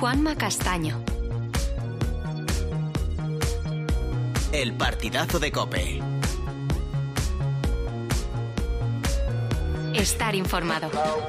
Juanma Castaño. El partidazo de COPE. Estar informado.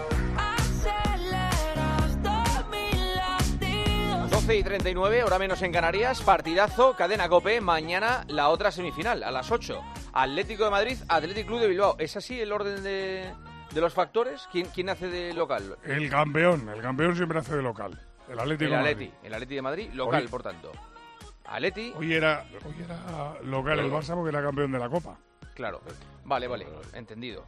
12:39, hora menos en Canarias, partidazo, cadena COPE, mañana la otra semifinal, a las 8. Atlético de Madrid, Athletic Club de Bilbao. ¿Es así el orden de los factores? ¿Quién hace de local? El campeón siempre hace de local. El Atlético de Madrid. El Atleti de Madrid, local, por tanto. Atleti. Hoy era local el Barça porque era campeón de la Copa. Claro, vale, entendido.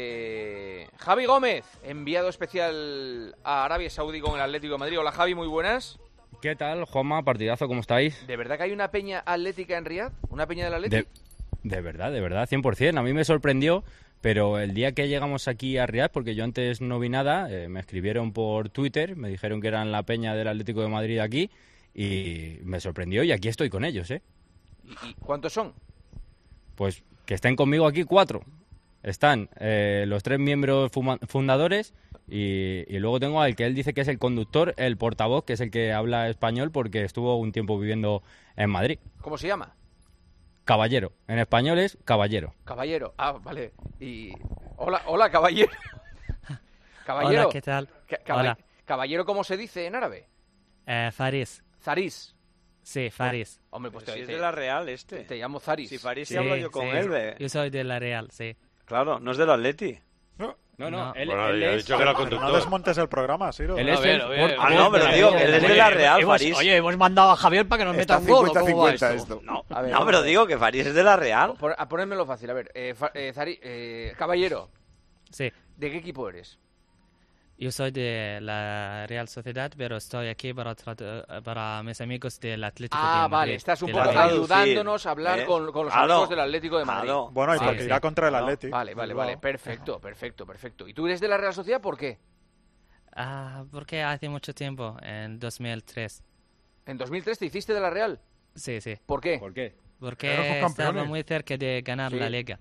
Javi Gómez, enviado especial a Arabia Saudí con el Atlético de Madrid. Hola Javi, muy buenas. ¿Qué tal, Juanma? Partidazo, ¿cómo estáis? ¿De verdad que hay una peña atlética en Riad? ¿Una peña del Atlético? De verdad, 100%. A mí me sorprendió, pero el día que llegamos aquí a Riad, porque yo antes no vi nada, me escribieron por Twitter, me dijeron que eran la peña del Atlético de Madrid aquí, y me sorprendió y aquí estoy con ellos, ¿eh? ¿Y cuántos son? Pues que estén conmigo aquí 4. Están los 3 miembros fundadores y luego tengo al que él dice que es el conductor, el portavoz, que es el que habla español porque estuvo un tiempo viviendo en Madrid. ¿Cómo se llama? Caballero. En español es Caballero. Caballero. Ah, vale. Y hola, Caballero. Caballero. Hola, ¿qué tal? Hola. Caballero, ¿cómo se dice en árabe? Faris. Zaris. Sí, Faris. Hombre, pues si es de la Real Te llamo Zaris. Si Faris sí, hablo yo con él. Yo soy de la Real, sí. Claro, no es del Atleti. No. Él he dicho que era conductor. No desmontes el programa, Siro. Él es pero digo que él es de la Real, Faris. Oye, hemos mandado a Javier para que nos meta un gol. ¿Cómo va esto? No, pero digo que Faris es de la Real. A ponérmelo fácil, a ver. Caballero. Sí. ¿De qué equipo eres? Yo soy de la Real Sociedad, pero estoy aquí para mis amigos del Atlético de Madrid. Vale, estás un poco ayudándonos a hablar con los amigos del Atlético de Madrid. Bueno, y porque irá contra el Atlético. Vale, perfecto. ¿Y tú eres de la Real Sociedad por qué? Porque hace mucho tiempo, en 2003. ¿En 2003 te hiciste de la Real? Sí. ¿Por qué? Porque estaba muy cerca de ganar la Liga.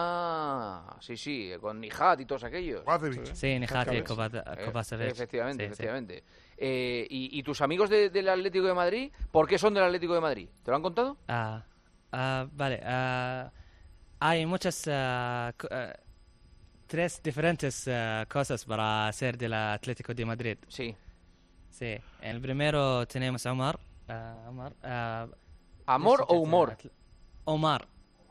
Sí, con Nihat y todos aquellos. Sí, Nihat y Kovacevic. Efectivamente. ¿Y tus amigos del Atlético de Madrid, por qué son del Atlético de Madrid? ¿Te lo han contado? Vale. Hay muchas... 3 diferentes cosas para ser del Atlético de Madrid. Sí. El primero tenemos a Omar. ¿Amor o humor? Omar.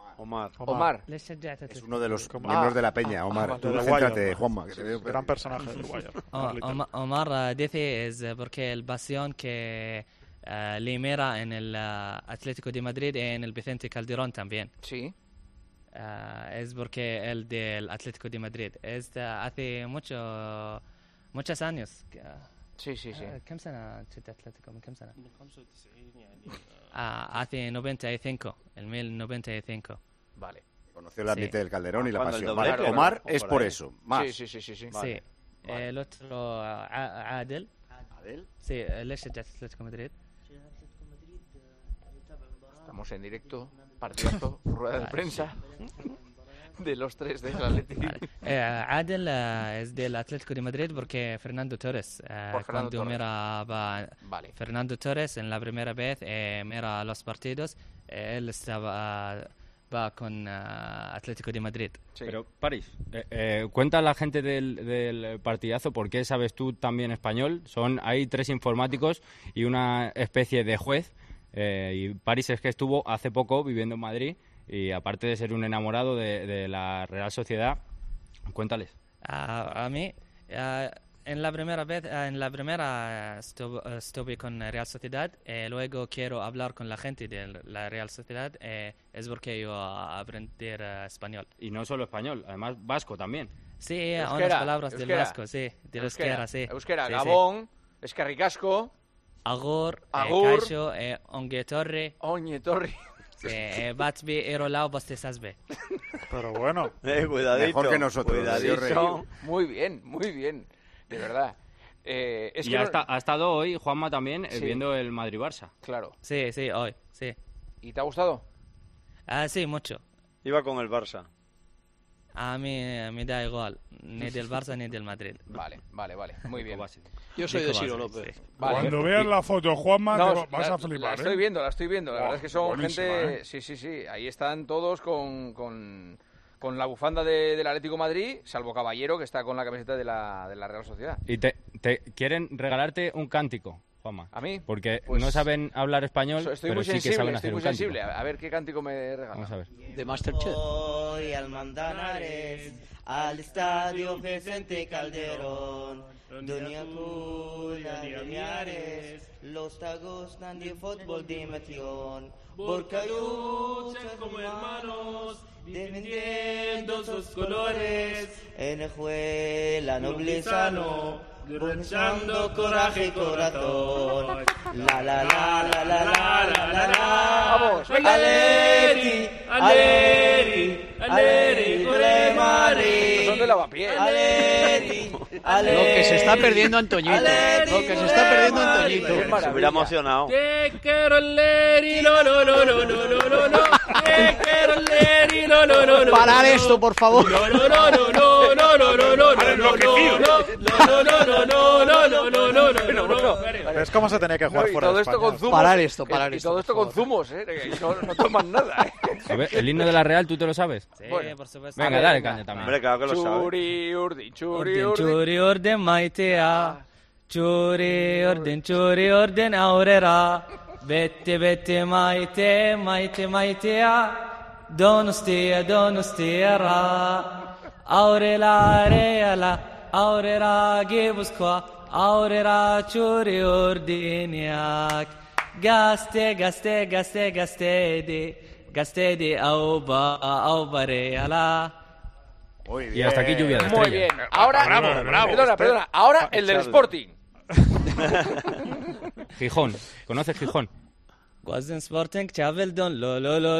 Es uno de los miembros de la peña, Omar. Tú céntrate, Juanma. Gran personaje uruguayo. Omar dice es porque el pasión que le mira en el Atlético de Madrid y en el Vicente Calderón también. Sí. Es porque el del Atlético de Madrid. Hace muchos años. Sí. ¿كم سنة شفت أتلتيكو من كم سنة؟ من 95 يعني. Hace 95, el 1095. Vale. Conoció el Atlético del Calderón y la pasión. Omar es por eso. Más. Sí. Vale. El otro Adel. Sí, ليش شجعت أتلتيكو مدريد؟ Estamos en directo, partidazo, rueda de prensa de los 3 del Atlético. Adel es del Atlético de Madrid porque Fernando Torres. Fernando Torres en la primera vez mira los partidos, él va con Atlético de Madrid. Sí. Pero, París, cuenta a la gente del partidazo por qué sabes tú también español. Hay 3 informáticos y una especie de juez. Y París es que estuvo hace poco viviendo en Madrid y aparte de ser un enamorado de la Real Sociedad, cuéntales. A mí, en la primera estuve con la Real Sociedad, luego quiero hablar con la gente de la Real Sociedad, es porque yo aprender español. Y no solo español, además vasco también. Sí, euskera, unas palabras del vasco, sí, de euskera, sí. Euskera, sí, Gabón, Eskerrik asko. Agur, Caixo, Ongetorri. Batsby, Erolao, Bostezasbe. Pero bueno, cuidadito. Mejor que nosotros. Cuidadito. Muy bien. De verdad. Y ha estado hoy, Juanma, también viendo el Madrid-Barça. Claro. Sí, hoy, sí. ¿Y te ha gustado? Sí, mucho. Iba con el Barça. A mí me da igual, ni del Barça ni del Madrid. Vale, muy bien. Yo soy de Ciro López. Sí. Vale. Cuando veas la foto, Juanma, No, vas a la flipar. estoy viendo. La verdad es que son buenísima, gente... Sí. Ahí están todos con la bufanda del Atlético de Madrid, salvo Caballero, que está con la camiseta de la Real Sociedad. Y te quieren regalarte un cántico, Juanma. ¿A mí? Porque Pues no saben hablar español, Estoy pero muy sí que sensible, saben estoy hacer muy un cántico. sensible. A ver qué cántico me regalan. Vamos a ver. De Masterchef. Voy al Mandanares, al estadio Vicente Calderón, Doña Cula de Miares, los tagos dan de fútbol de metión, porque luchan como hermanos, defendiendo sus colores, en el juela noblezano, luchando coraje y corazón. La la la la la la la la la. Vamos, Aleri, aleri, aleri, cremari. Son de lavapiés. Aleri, aleri. Lo que se está perdiendo Antoñito. Lo que se está perdiendo Antoñito. Qué Se maravilla. hubiera emocionado. Te quiero Leri, no. Te quiero Leri, no. Parar esto, por favor. ¿Ves cómo se tenía que jugar Y fuera todo de esto España? con zumos. Parar esto, Y todo por esto con favor. zumos, que no toman nada. A ver, el himno de la Real, ¿tú te lo sabes? Sí, Bueno. por supuesto. Venga, dale caña también. Hombre, claro que lo sabe. Churi, urdi, churi, Orden, urdi. churi, orden, maitea. Churi, orden, aurera. Vete, maitea. Donustiera. Aurela, reala. Aurera, gibusqua. Aurera, churi, ordiniak. Gaste, auba, reala. Muy Y bien. hasta aquí lluvia de Muy estrellas. bien. Ahora, Bravo. perdona. Ahora el del Sporting. Gijón. ¿Conoces Gijón? Guasden Sporting, Chaveldon, lo.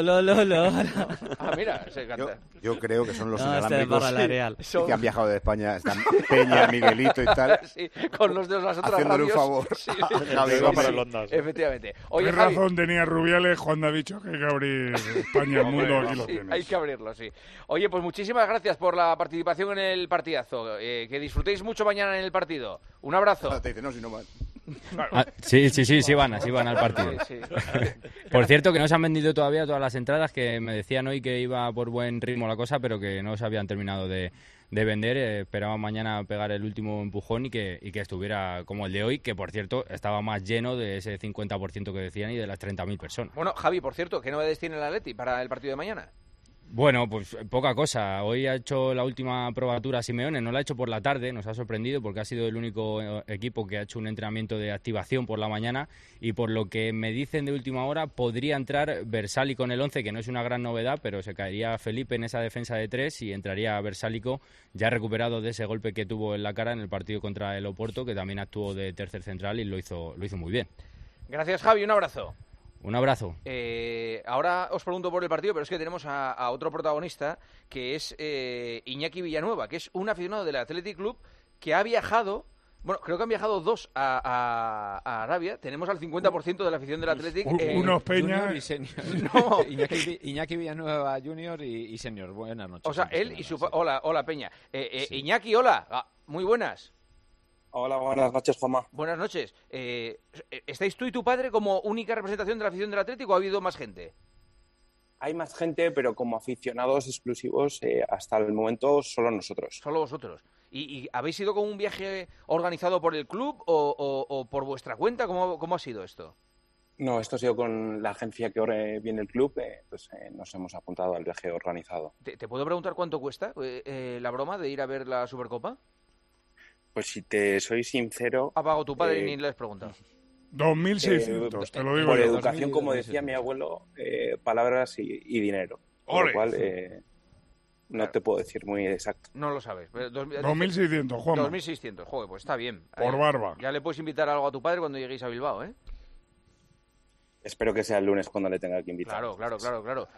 Ah, mira, se canta. Yo creo que son los No, este es para la inalámbricos Real. que han viajado de España. Están Peña, Miguelito y tal. Sí, con los de las otras Haciéndole un radios. favor. Sí, Javi Iba Gómez. para el Ondas. efectivamente. Oye, ¿Qué Javi, razón tenía Rubiales cuando ha dicho que hay que abrir España al mundo? Aquí lo sí, tienes. hay que abrirlo, sí. Oye, pues muchísimas gracias por la participación en el partidazo. Que disfrutéis mucho mañana en el partido. Un abrazo. Te dice, no, si no más. Sí van al partido. Sí. Por cierto, que no se han vendido todavía todas las entradas, que me decían hoy que iba por buen ritmo la cosa, pero que no se habían terminado de vender. Esperaba mañana pegar el último empujón y que estuviera como el de hoy, que por cierto estaba más lleno de ese 50% que decían y de las 30.000 personas. Bueno, Javi, por cierto, ¿qué novedades tiene el Atleti para el partido de mañana? Bueno, pues poca cosa. Hoy ha hecho la última probatura Simeone, no la ha hecho por la tarde, nos ha sorprendido porque ha sido el único equipo que ha hecho un entrenamiento de activación por la mañana y por lo que me dicen de última hora podría entrar Versálico en el 11, que no es una gran novedad, pero se caería Felipe en esa defensa de 3 y entraría Versálico ya recuperado de ese golpe que tuvo en la cara en el partido contra el Oporto, que también actuó de tercer central y lo hizo muy bien. Gracias, Javi, un abrazo. Un abrazo. Ahora os pregunto por el partido, pero es que tenemos a otro protagonista, que es Iñaki Villanueva, que es un aficionado del Athletic Club que ha viajado, bueno, creo que han viajado dos a Arabia. Tenemos al 50% de la afición del Athletic. Unos Peña Junior y senior. No. Iñaki Villanueva Junior y senior. Buenas noches. O sea, él y su... Hola, Peña. Sí. Iñaki, hola. Muy buenas. Hola, buenas noches, Juanma. Buenas noches. ¿Estáis tú y tu padre como única representación de la afición del Atlético o ha habido más gente? Hay más gente, pero como aficionados exclusivos, hasta el momento solo nosotros. Solo vosotros. ¿Y habéis ido con un viaje organizado por el club o por vuestra cuenta? ¿Cómo ha sido esto? No, esto ha sido con la agencia que viene el club, nos hemos apuntado al viaje organizado. ¿Te puedo preguntar cuánto cuesta la broma de ir a ver la Supercopa? Pues si te soy sincero... Ha pagado tu padre y ni le has preguntado. 2.600, te lo digo por yo. educación, como decía mi abuelo, palabras y dinero. Por lo cual, no te puedo decir muy exacto. No lo sabes. 2.600, Juanma. 2.600, joder, pues está bien. Por barba. Ya le puedes invitar algo a tu padre cuando lleguéis a Bilbao, ¿eh? Espero que sea el lunes cuando le tenga que invitar. Claro.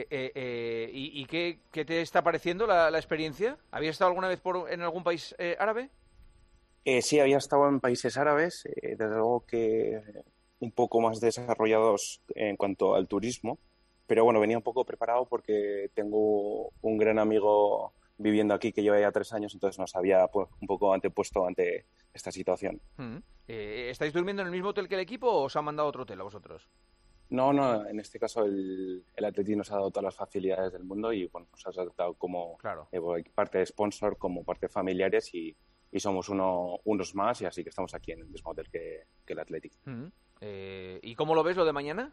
¿Y qué te está pareciendo la experiencia? ¿Habías estado alguna vez en algún país árabe? Sí, había estado en países árabes, desde luego que un poco más desarrollados en cuanto al turismo, pero bueno, venía un poco preparado porque tengo un gran amigo viviendo aquí, que lleva ya 3 años, entonces nos había pues, un poco antepuesto ante esta situación. ¿Estáis durmiendo en el mismo hotel que el equipo o os han mandado otro hotel a vosotros? No, en este caso el Athletic nos ha dado todas las facilidades del mundo y bueno, nos ha tratado como parte de sponsor, como parte de familiares y somos unos más, y así que estamos aquí en el mismo hotel que el Athletic. ¿Y cómo lo ves lo de mañana?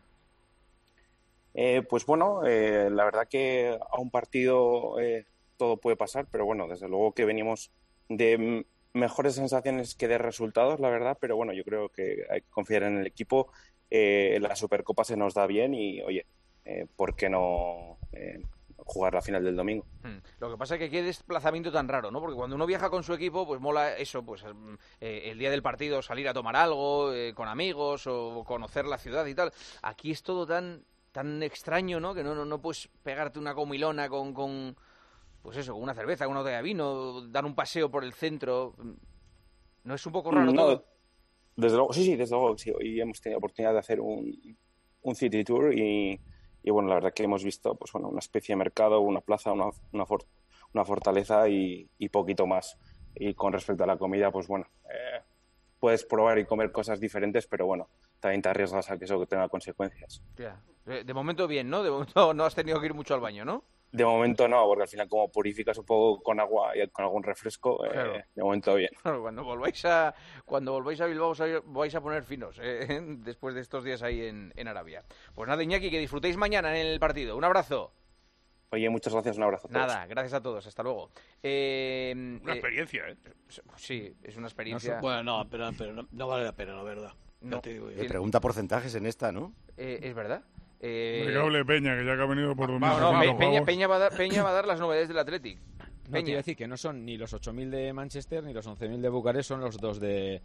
Pues bueno, la verdad que a un partido todo puede pasar, pero bueno, desde luego que venimos de mejores sensaciones que de resultados, la verdad, pero bueno, yo creo que hay que confiar en el equipo. La Supercopa se nos da bien y, oye, ¿por qué no jugar la final del domingo? Lo que pasa es que qué desplazamiento tan raro, ¿no? Porque cuando uno viaja con su equipo, pues mola eso, pues el día del partido salir a tomar algo con amigos o conocer la ciudad y tal. Aquí es todo tan extraño, ¿no? Que no puedes pegarte una comilona con pues eso, con una cerveza, con una botella de vino, dar un paseo por el centro. ¿No es un poco raro todo? Desde luego, sí, desde luego, sí. Hoy hemos tenido oportunidad de hacer un city tour y bueno, la verdad que hemos visto pues bueno, una especie de mercado, una plaza, una fortaleza y poquito más. Y con respecto a la comida, pues bueno, puedes probar y comer cosas diferentes, pero bueno, también te arriesgas a que eso tenga consecuencias. De momento bien, ¿no? De momento no has tenido que ir mucho al baño, ¿no? De momento no, porque al final como purificas un poco con agua y con algún refresco, claro. De momento bien. Claro, cuando volváis a Bilbao vais a poner finos después de estos días ahí en Arabia. Pues nada, Iñaki, que disfrutéis mañana en el partido. Un abrazo. Oye, muchas gracias, un abrazo a todos. Nada, gracias a todos, hasta luego. Una experiencia, ¿eh? Sí, es una experiencia. Bueno, pero no vale la pena, la verdad. No. Pregunta porcentajes en esta, ¿no? Es verdad. Hable Peña, que ya que ha venido por Peña va a dar las novedades del Athletic. No, te iba a decir que no son ni los 8.000 de Manchester ni los 11.000 de Bucarest, son los 2 de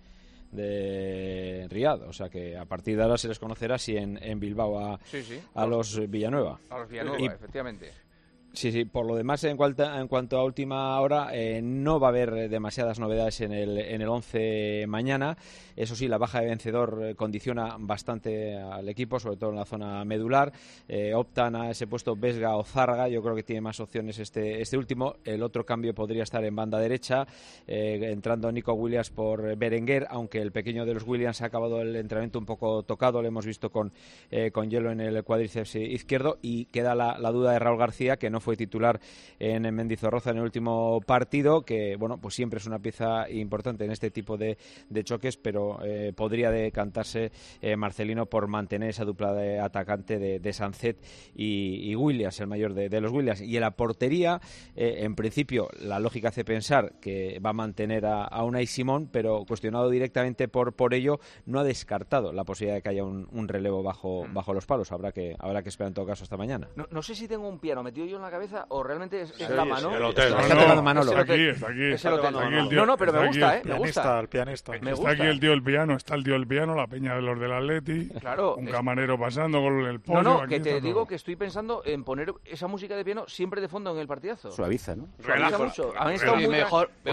Riad. O sea que a partir de ahora se les conocerá si en Bilbao a los Villanueva. A los Villanueva, efectivamente. Sí, por lo demás, en cuanto a última hora, no va a haber demasiadas novedades en el 11 mañana. Eso sí, la baja de Vencedor condiciona bastante al equipo, sobre todo en la zona medular. Optan a ese puesto Vesga o Zárraga. Yo creo que tiene más opciones este último. El otro cambio podría estar en banda derecha, entrando Nico Williams por Berenguer, aunque el pequeño de los Williams ha acabado el entrenamiento un poco tocado. Lo hemos visto con hielo en el cuádriceps izquierdo, y queda la duda de Raúl García, que no fue titular en Mendizorroza en el último partido, que bueno, pues siempre es una pieza importante en este tipo de choques, pero podría decantarse Marcelino por mantener esa dupla de atacante de Sancet y Williams, el mayor de los Williams. Y en la portería, en principio, la lógica hace pensar que va a mantener a Unai Simón, pero cuestionado directamente por ello, no ha descartado la posibilidad de que haya un relevo bajo los palos. Habrá que esperar en todo caso hasta mañana. No sé si tengo un piano metido yo en la cabeza o realmente es la mano. Está aquí. No, pero me gusta, me gusta. El pianista. Está aquí el tío del piano, está el tío del piano, la peña de los del Atleti, claro, un camarero pasando con el pollo. No, que te digo que estoy pensando en poner esa música de piano siempre de fondo en el partidazo. Suaviza, ¿no? Suaviza mucho. Han estado muy mejor el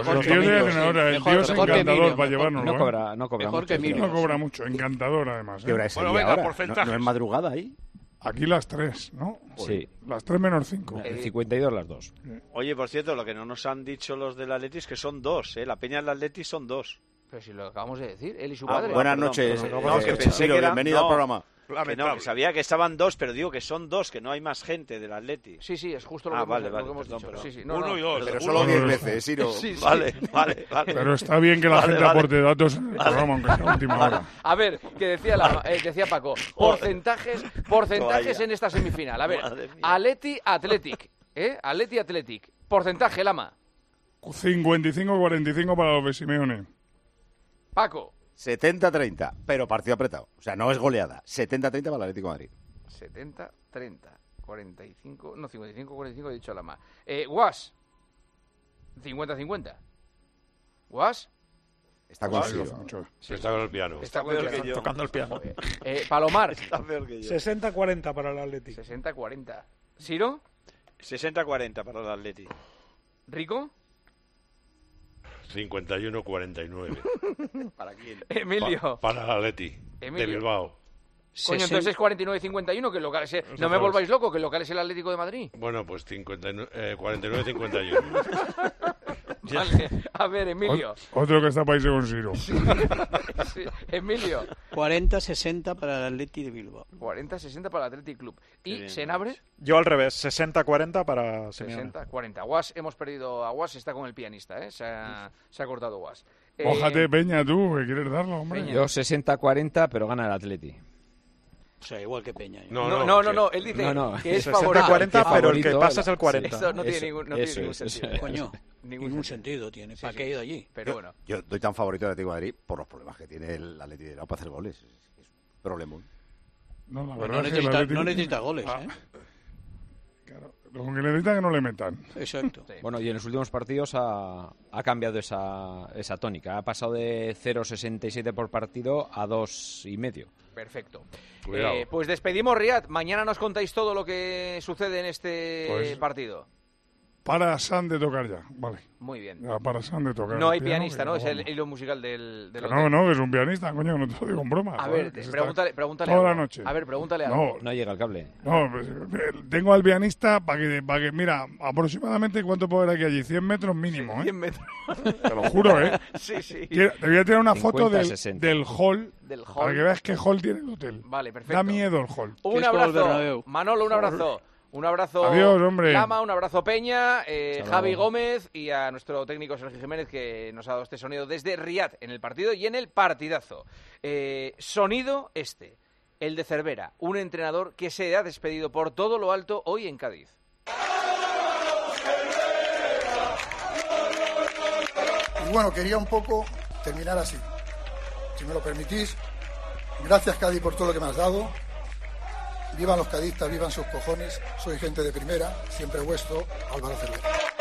tío es encantador para llevarnos. No cobra mucho. No cobra mucho, encantador además. ¿Qué hora es ahora? ¿No es madrugada ahí? Aquí las 3, ¿no? Sí. Las 3 menos 5. 52 las 2. Oye, por cierto, lo que no nos han dicho los del Atleti es que son 2, ¿eh? La peña del Atleti son 2. Pero si lo acabamos de decir, él y su padre. Buenas noches. Que pensé que bienvenido al programa. Que sabía que estaban 2, pero digo que son 2, que no hay más gente del Atleti. Sí, es justo lo que hemos dicho. Perdón. Sí, 1 y 2. Pero solo 10 veces, Siro. Sí. Vale. Pero está bien que la gente aporte datos en el programa, aunque sea a última hora. A ver, que decía Paco, porcentajes en esta semifinal. A ver, Athletic, Athletic. Porcentaje, Lama. 55-45 para los de Simeone. Paco. 70-30, pero partido apretado. O sea, no es goleada. 70-30 para el Atlético de Madrid. 70-30, 55-45 he dicho Lama. Guas. 50-50. ¿Guas? Está con Sí. Está con el piano. Está tocando el piano. Palomar. Está peor que yo. 60-40 para el Atleti. 60-40. ¿Siro? 60-40 para el Atleti. ¿Rico? 51-49. ¿Para quién? Emilio. Para el Atleti. De Bilbao. Coño, entonces es 49-51, que el local es... No me volváis loco, que el local es el Atlético de Madrid. Bueno, pues 49-51. Vale. A ver, Emilio. Otro que está país con Ciro. Sí. Emilio. 40-60 para el Atleti de Bilbao. 40-60 para el Athletic Club. ¿Y Senabre? Yo al revés, 60-40 para Simeone. 60-40. Guas, hemos perdido a Guas, está con el pianista, ¿eh? Se ha cortado Guas. Mójate, Peña, tú, que quieres darlo, hombre. Yo 60-40, pero gana el Atleti. O sea, igual que Peña. No, él dice que es 60-40, pero el que pasa es el 40. Eso no tiene ningún sentido. Coño, ningún sentido tiene. ¿Para qué he ido allí? Pero bueno. Yo doy tan favorito al Atlético de Madrid por los problemas que tiene el Atleti de Bilbao para hacer goles. Es un problemón. No, la Pues verdad es que el Atlético... no necesita goles, ¿eh? Claro, lo que necesita es que no le metan. Exacto. Sí. Bueno, y en los últimos partidos ha cambiado esa tónica. Ha pasado de 0,67 por partido a 2,5. Perfecto. Pues despedimos Riad. Mañana nos contáis todo lo que sucede en este partido. Para San de tocar ya, vale. Muy bien. Ya, para San de tocar. No hay pianista, ¿no? Es el hilo musical del No, que es un pianista, coño, no te lo digo en broma. A ver, pregúntale toda algo. la noche. A ver, pregúntale algo. No llega el cable. No, pues, tengo al pianista para que, mira, aproximadamente cuánto puedo ver aquí allí, 100 metros mínimo, ¿eh? 100 metros. Te lo juro, ¿eh? Sí. Te voy a tirar una 50, foto del hall, Del hall. para que veas qué hall tiene el hotel. Vale, perfecto. Da miedo el hall. Un abrazo. Manolo, un abrazo. Un abrazo, adiós, hombre. Lama, un abrazo, Peña, Javi Gómez y a nuestro técnico Sergio Jiménez, que nos ha dado este sonido desde Riad, en el partido y en el partidazo. Sonido el de Cervera, un entrenador que se ha despedido por todo lo alto hoy en Cádiz. Y bueno, quería un poco terminar así. Si me lo permitís, gracias Cádiz por todo lo que me has dado. Vivan los cadistas, vivan sus cojones. Soy gente de primera, siempre vuestro, Álvaro Cervera.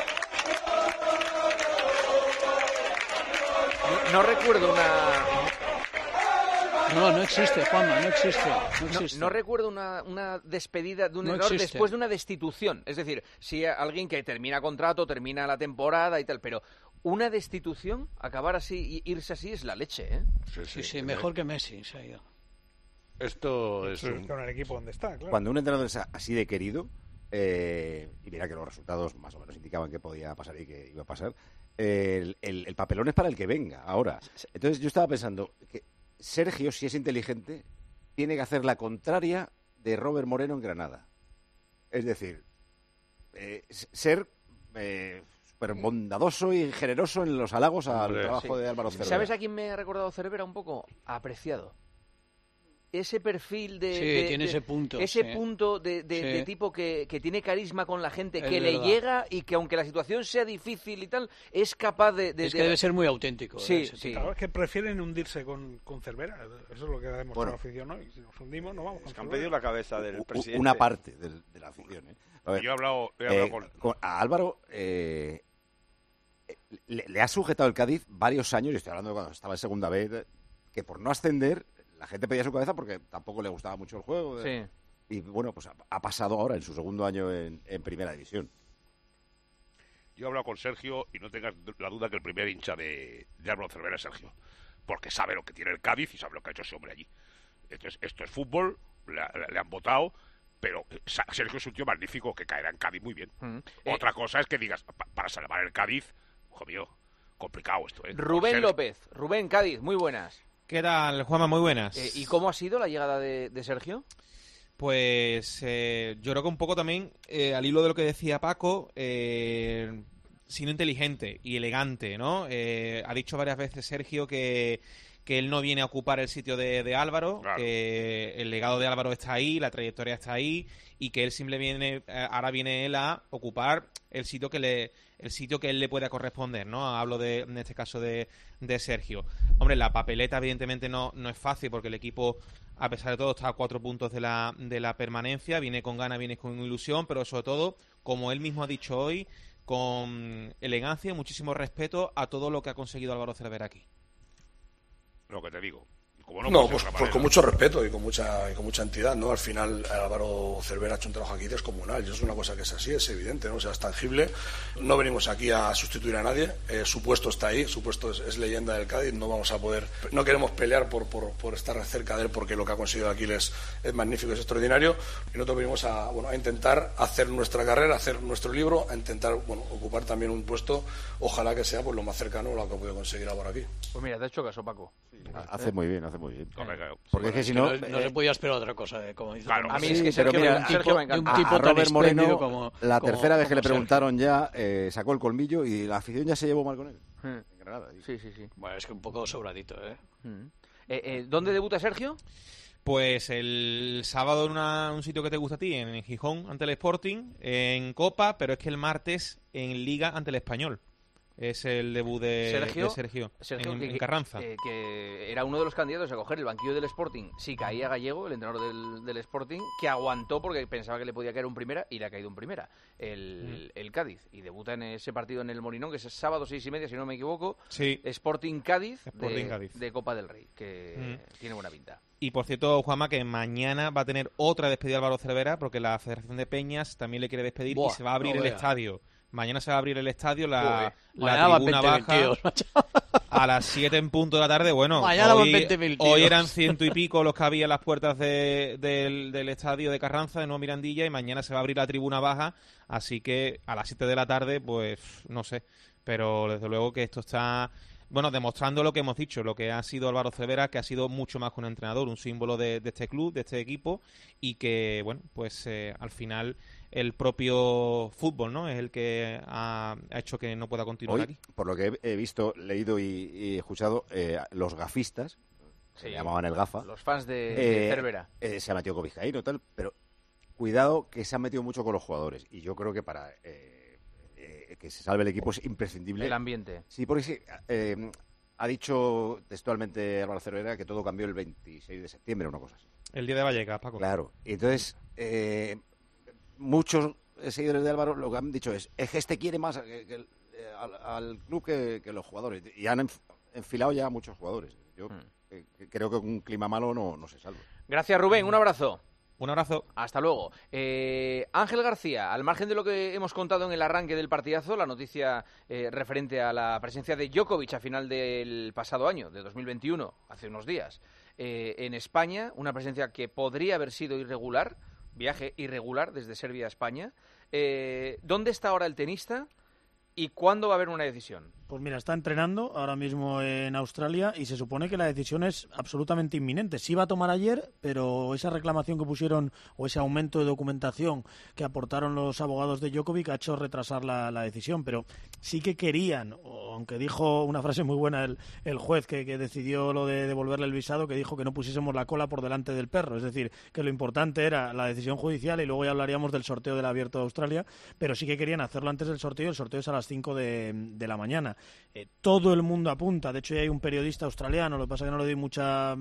No recuerdo una... No existe, Juanma, no existe. No recuerdo una despedida de un entrenador después de una destitución. Es decir, si alguien que termina contrato, termina la temporada y tal, pero una destitución, acabar así y irse así es la leche, ¿eh? Sí, mejor que Messi se ha ido. Esto es con el equipo donde está, claro. Cuando un entrenador es así de querido, y mira que los resultados más o menos indicaban que podía pasar y que iba a pasar, el papelón es para el que venga ahora. Entonces yo estaba pensando que Sergio, si es inteligente, tiene que hacer la contraria de Robert Moreno en Granada. Es decir, ser súper bondadoso y generoso en los halagos al trabajo de Álvaro Cervera. ¿Sabes a quién me ha recordado Cervera un poco? Apreciado. Ese perfil tiene ese punto. Punto de tipo que tiene carisma con la gente, que le llega y que aunque la situación sea difícil y tal, es capaz de... Es que debe ser muy auténtico. Sí. Claro, es que prefieren hundirse con Cervera. Eso es lo que ha demostrado la afición hoy. Si nos hundimos, no vamos con Cervera. Han pedido la cabeza del presidente. Una parte de la afición. A ver, yo he hablado con Álvaro... le ha sujetado el Cádiz varios años, y estoy hablando de cuando estaba en segunda vez, que por no ascender... La gente pedía su cabeza porque tampoco le gustaba mucho el juego. Y bueno, pues ha pasado ahora en su segundo año en primera división. Yo he hablado con Sergio y no tengas la duda que el primer hincha de Álvaro Cervera es Sergio. Porque sabe lo que tiene el Cádiz y sabe lo que ha hecho ese hombre allí. Entonces, esto es fútbol, le han votado, pero Sergio es un tío magnífico que caerá en Cádiz muy bien. Otra cosa es que digas, para salvar el Cádiz, hijo mío, complicado esto, ¿eh? Rubén López, Rubén, Cádiz, muy buenas. ¿Qué tal, Juanma? Muy buenas. ¿Y cómo ha sido la llegada de Sergio? Pues yo creo que un poco también, al hilo de lo que decía Paco, siendo inteligente y elegante, ¿no? Ha dicho varias veces Sergio que él no viene a ocupar el sitio de Álvaro, claro. Que el legado de Álvaro está ahí, la trayectoria está ahí, y que él ahora viene él a ocupar el sitio que él le pueda corresponder, ¿no? Hablo en este caso de Sergio. Hombre, la papeleta evidentemente no es fácil porque el equipo, a pesar de todo, está a 4 puntos de la permanencia, viene con ganas, viene con ilusión, pero sobre todo, como él mismo ha dicho hoy, con elegancia y muchísimo respeto a todo lo que ha conseguido Álvaro Cervera aquí. Lo que te digo, No, pues con mucho respeto y con mucha entidad, ¿no? Al final Álvaro Cervera ha hecho un trabajo aquí descomunal, y eso es una cosa que es así, es evidente, ¿no? O sea, es tangible. No venimos aquí a sustituir a nadie, su puesto está ahí, su puesto es leyenda del Cádiz, no vamos a poder, no queremos pelear por estar cerca de él, porque lo que ha conseguido aquí es magnífico, es extraordinario, y nosotros venimos a intentar hacer nuestra carrera, hacer nuestro libro, a intentar ocupar también un puesto, ojalá que sea pues lo más cercano a lo que ha podido conseguir Álvaro aquí. Pues mira, te ha hecho caso, Paco. Hace muy bien. Porque es que si no... No se podía esperar otra cosa, como dice. Claro. A mí es que Sergio me encanta. Un tipo a tan Robert Moreno, espléndido como... la tercera vez que le Sergio. preguntaron ya, sacó el colmillo y la afición ya se llevó mal con él. En Granada, Sí. Bueno, es que un poco sobradito, ¿eh? ¿Dónde debuta Sergio? Pues el sábado en un sitio que te gusta a ti, en Gijón, ante el Sporting, en Copa, pero es que el martes en Liga ante el Español. Es el debut de Sergio en Carranza. Que era uno de los candidatos a coger el banquillo del Sporting si caía Gallego, el entrenador del Sporting, que aguantó porque pensaba que le podía caer un primera y le ha caído un primera, el Cádiz. Y debuta en ese partido en el Molinón, que es sábado 6:30, si no me equivoco. Sí. Sporting Cádiz, Cádiz. de Copa del Rey, que tiene buena pinta. Y por cierto, Juanma, que mañana va a tener otra despedida Álvaro Cervera, porque la Federación de Peñas también le quiere despedir y se va a abrir el estadio. Mañana se va a abrir el estadio, la tribuna baja a las 7 en punto de la tarde. Bueno, hoy eran 100 y pico los que había en las puertas del estadio de Carranza, de Nuevo Mirandilla, y mañana se va a abrir la tribuna baja, así que a las 7 de la tarde, pues no sé, pero desde luego que esto está... Bueno, demostrando lo que hemos dicho, lo que ha sido Álvaro Cervera, que ha sido mucho más que un entrenador, un símbolo de este club, de este equipo, y que, bueno, pues al final el propio fútbol, ¿no?, es el que ha hecho que no pueda continuar aquí. Por lo que he visto, leído y escuchado, los gafistas, se llamaban el Gafa, los fans de Cervera, se ha metido con Vizcaíno, tal, pero cuidado que se han metido mucho con los jugadores, y yo creo que para... que se salve el equipo es imprescindible. El ambiente. Sí, porque sí, ha dicho textualmente Álvaro Cervera que todo cambió el 26 de septiembre, una cosa así. El día de Vallecas, Paco. Claro, y entonces muchos seguidores de Álvaro lo que han dicho es que este quiere más al club que los jugadores, y han enfilado ya a muchos jugadores. Yo creo que con un clima malo no se salva. Gracias, Rubén, un abrazo. Un abrazo. Hasta luego. Ángel García, al margen de lo que hemos contado en el arranque del partidazo, la noticia referente a la presencia de Djokovic a final del pasado año, de 2021, hace unos días, en España, una presencia que podría haber sido irregular, viaje irregular desde Serbia a España. ¿Dónde está ahora el tenista y cuándo va a haber una decisión? Pues mira, está entrenando ahora mismo en Australia y se supone que la decisión es absolutamente inminente. Sí iba a tomar ayer, pero esa reclamación que pusieron o ese aumento de documentación que aportaron los abogados de Djokovic ha hecho retrasar la decisión. Pero sí que querían, aunque dijo una frase muy buena el juez que decidió lo de devolverle el visado, que dijo que no pusiésemos la cola por delante del perro. Es decir, que lo importante era la decisión judicial y luego ya hablaríamos del sorteo del Abierto de Australia, pero sí que querían hacerlo antes del sorteo. El sorteo es a las 5 de la mañana. Todo el mundo apunta, de hecho ya hay un periodista australiano, lo que pasa es que no le doy mucha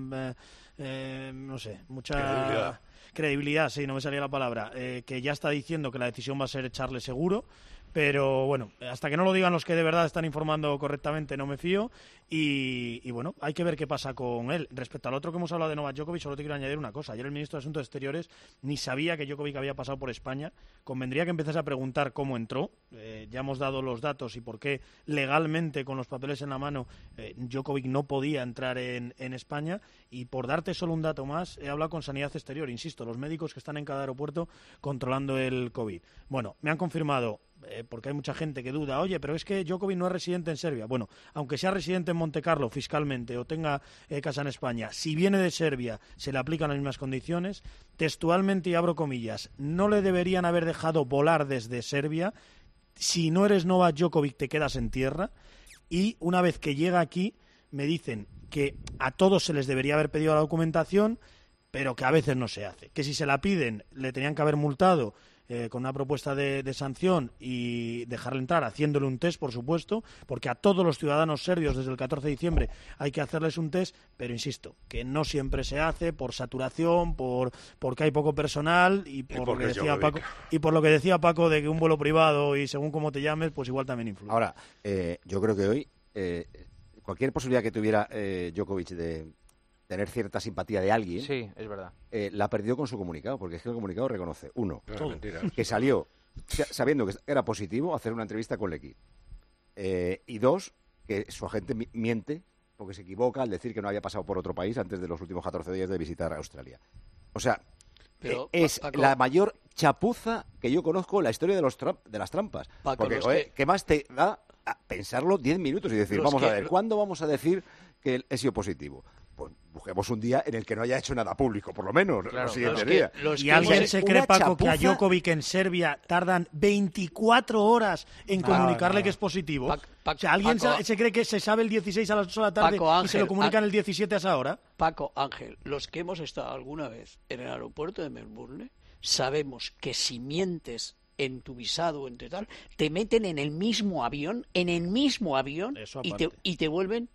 credibilidad, sí, no me salía la palabra, que ya está diciendo que la decisión va a ser echarle seguro, pero bueno, hasta que no lo digan los que de verdad están informando correctamente no me fío y bueno, hay que ver qué pasa con él. Respecto al otro que hemos hablado de Novak Djokovic, solo te quiero añadir una cosa. Ayer el ministro de Asuntos Exteriores ni sabía que Djokovic había pasado por España. Convendría que empezase a preguntar cómo entró. Ya hemos dado los datos y por qué legalmente, con los papeles en la mano, Djokovic no podía entrar en España. Y por darte solo un dato más, he hablado con Sanidad Exterior, insisto, los médicos que están en cada aeropuerto controlando el COVID. Bueno, me han confirmado, porque hay mucha gente que duda, oye, pero es que Djokovic no es residente en Serbia. Bueno, aunque sea residente en Montecarlo fiscalmente o tenga casa en España, si viene de Serbia se le aplican las mismas condiciones. Textualmente, y abro comillas, no le deberían haber dejado volar desde Serbia. Si no eres Novak Djokovic te quedas en tierra. Y una vez que llega aquí me dicen que a todos se les debería haber pedido la documentación, pero que a veces no se hace. Que si se la piden le tenían que haber multado con una propuesta de sanción y dejarle entrar haciéndole un test, por supuesto, porque a todos los ciudadanos serbios desde el 14 de diciembre hay que hacerles un test, pero insisto, que no siempre se hace por saturación, porque hay poco personal y por lo que decía Paco de que un vuelo privado y según cómo te llames, pues igual también influye. Ahora, yo creo que hoy cualquier posibilidad que tuviera Djokovic de tener cierta simpatía de alguien, sí, es verdad, la ha perdido con su comunicado, porque es que el comunicado reconoce, uno, mentira. que salió sabiendo que era positivo a hacer una entrevista con el equipo, y dos, que su agente miente porque se equivoca al decir que no había pasado por otro país antes de los últimos 14 días de visitar a Australia. O sea, pero, es Paco, la mayor chapuza que yo conozco en la historia de las trampas. Paco, porque, ¿qué más te da a pensarlo 10 minutos y decir, vamos a ver, ¿cuándo vamos a decir que he sido positivo? Pues busquemos un día en el que no haya hecho nada público, por lo menos, claro, los siguientes días. ¿Y alguien se cree, Paco, que a Djokovic en Serbia tardan 24 horas en comunicarle que es positivo? O sea, ¿alguien se cree que se sabe el 16 a las 8 de la tarde y se lo comunican el 17 a esa hora? Paco, Ángel, los que hemos estado alguna vez en el aeropuerto de Melbourne, sabemos que si mientes en tu visado o en tu tal, te meten en el mismo avión y te vuelven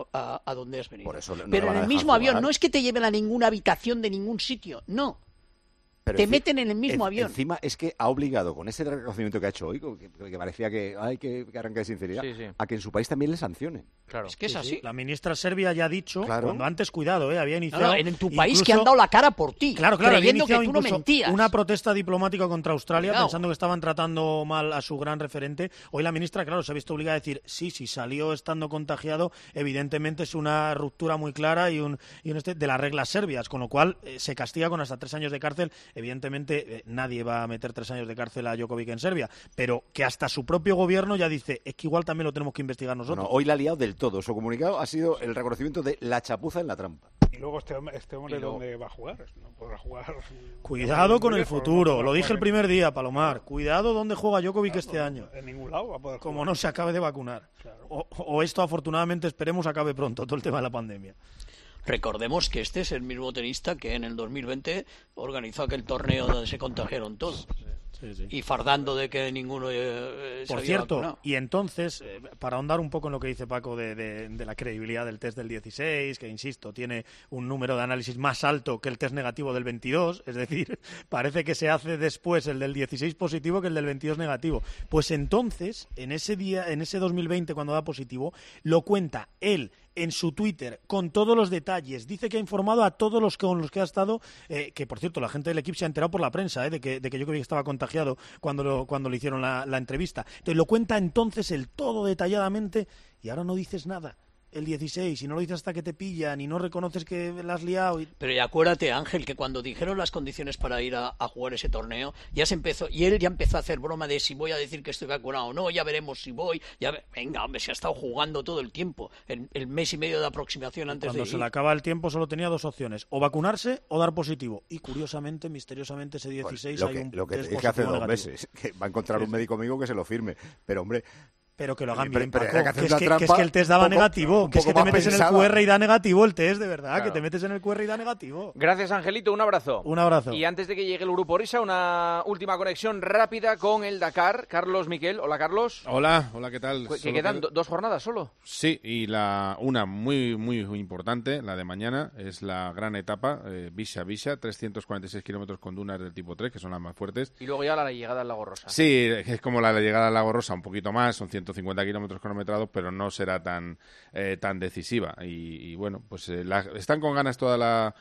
a donde has venido. Por eso no pero van en a el dejar mismo avión, jugar. no es que te lleven a ninguna habitación de ningún sitio, no. Pero te meten en el mismo avión. Encima es que ha obligado, con ese reconocimiento que ha hecho hoy, que parecía que arranque de sinceridad, a que en su país también le sancionen. Claro. Es que es así. La ministra serbia ya ha dicho, cuando antes, cuidado, había iniciado... No, en tu país que han dado la cara por ti, creyendo que tú no mentías. Una protesta diplomática contra Australia, Cuidado. pensando que estaban tratando mal a su gran referente. Hoy la ministra, claro, se ha visto obligada a decir, sí, salió estando contagiado, evidentemente es una ruptura muy clara y de las reglas serbias, con lo cual se castiga con hasta 3 años de cárcel. Evidentemente nadie va a meter 3 años de cárcel a Djokovic en Serbia, pero que hasta su propio gobierno ya dice, es que igual también lo tenemos que investigar nosotros. No, hoy la ha liado del todo. Su comunicado ha sido el reconocimiento de la chapuza en la trampa. Y luego este hombre ¿dónde va a jugar? No podrá jugar. Cuidado con el futuro, no lo dije el jugar primer día, Palomar. Cuidado dónde juega Djokovic este año. En ningún lado va a poder jugar. Como no se acabe de vacunar. Claro. O esto, afortunadamente, esperemos acabe pronto, todo el tema de la pandemia. Recordemos que este es el mismo tenista que en el 2020 organizó aquel torneo donde se contagiaron todos. Sí. Y fardando de que ninguno se Por había cierto, vacunado. y entonces, para ahondar un poco en lo que dice Paco de la credibilidad del test del 16, que insisto, tiene un número de análisis más alto que el test negativo del 22, es decir, parece que se hace después el del 16 positivo que el del 22 negativo. Pues entonces, en ese día, en ese 2020, cuando da positivo, lo cuenta él en su Twitter con todos los detalles. Dice que ha informado a todos los con los que ha estado, que por cierto la gente del equipo se ha enterado por la prensa de que Djokovic estaba contagiado cuando le hicieron la entrevista. Entonces lo cuenta entonces el todo detalladamente y ahora no dices nada. El 16, y no lo dices hasta que te pillan y no reconoces que la has liado. Pero y acuérdate, Ángel, que cuando dijeron las condiciones para ir a jugar ese torneo, ya se empezó, y él ya empezó a hacer broma de si voy a decir que estoy vacunado o no, ya veremos si voy. Venga, hombre, se ha estado jugando todo el tiempo, el mes y medio de aproximación antes Cuando de se ir. le acaba el tiempo solo tenía 2 opciones, o vacunarse o dar positivo. Y curiosamente, misteriosamente, ese 16 Lo hay un que te test dije hace positivo 2 negativo. meses, que va a encontrar un médico amigo que se lo firme. Pero, hombre... Pero que lo hagan bien, pero Paco, hay que hacer que una es trampa que el test daba un poco- negativo, un que es que poco te más metes en el pensada. QR y da negativo el test, de verdad, Claro. que te metes en el QR y da negativo. Gracias, Angelito. Un abrazo. Un abrazo. Y antes de que llegue el Grupo Risa, una última conexión rápida con el Dakar. Carlos Miquel. Hola, Carlos. Hola, ¿qué tal? Que Solo quedan 2 jornadas solo. Sí, y una muy importante, la de mañana, es la gran etapa, Bisha, 346 kilómetros con dunas del tipo 3, que son las más fuertes. Y luego ya la llegada al Lago Rosa. Sí, es como la llegada al Lago Rosa, un poquito más, son 150 kilómetros cronometrados, pero no será tan decisiva. Y bueno, pues están con ganas todo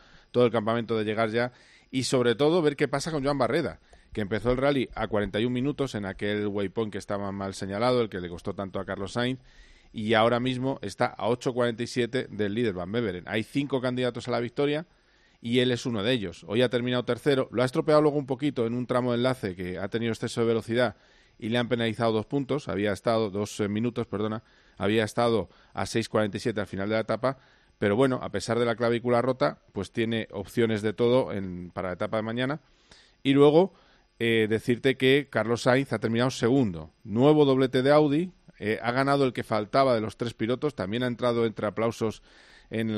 el campamento de llegar ya, y sobre todo ver qué pasa con Joan Barreda, que empezó el rally a 41 minutos en aquel waypoint que estaba mal señalado, el que le costó tanto a Carlos Sainz, y ahora mismo está a 8.47 del líder Van Beveren. Hay 5 candidatos a la victoria y él es uno de ellos. Hoy ha terminado tercero, lo ha estropeado luego un poquito en un tramo de enlace que ha tenido exceso de velocidad y le han penalizado 2 puntos, había estado 2 minutos, había estado a 6.47 al final de la etapa, pero bueno, a pesar de la clavícula rota, pues tiene opciones de todo para la etapa de mañana. Y luego decirte que Carlos Sainz ha terminado segundo, nuevo doblete de Audi, ha ganado el que faltaba de los 3 pilotos, también ha entrado entre aplausos en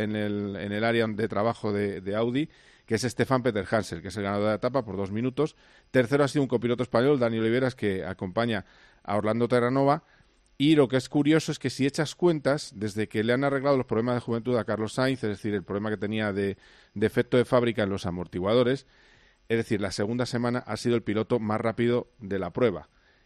el área de trabajo de Audi, que es Stefan Peter Hansel, que es el ganador de la etapa por 2 minutos. Tercero ha sido un copiloto español, Dani Oliveras, que acompaña a Orlando Terranova. Y lo que es curioso es que si echas cuentas, desde que le han arreglado los problemas de juventud a Carlos Sainz, es decir, el problema que tenía de defecto de fábrica en los amortiguadores, es decir, la segunda semana ha sido el piloto más rápido de la prueba.